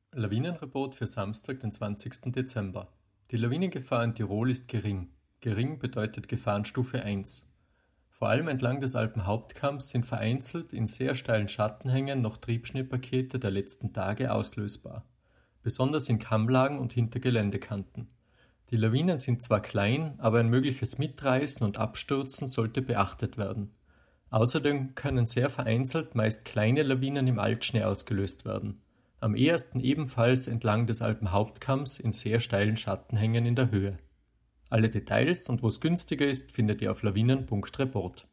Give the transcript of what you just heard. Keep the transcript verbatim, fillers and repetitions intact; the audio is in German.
Lawinenreport für Samstag, den zwanzigsten Dezember. Die Lawinengefahr in Tirol ist gering. Gering bedeutet Gefahrenstufe eins. Vor allem entlang des Alpenhauptkamms sind vereinzelt in sehr steilen Schattenhängen noch Triebschneepakete der letzten Tage auslösbar. Besonders in Kammlagen und hinter Geländekanten. Die Lawinen sind zwar klein, aber ein mögliches Mitreißen und Abstürzen sollte beachtet werden. Außerdem können sehr vereinzelt meist kleine Lawinen im Altschnee ausgelöst werden. Am ehesten ebenfalls entlang des Alpenhauptkamms in sehr steilen Schattenhängen in der Höhe. Alle Details und wo es günstiger ist, findet ihr auf lawinen punkt report.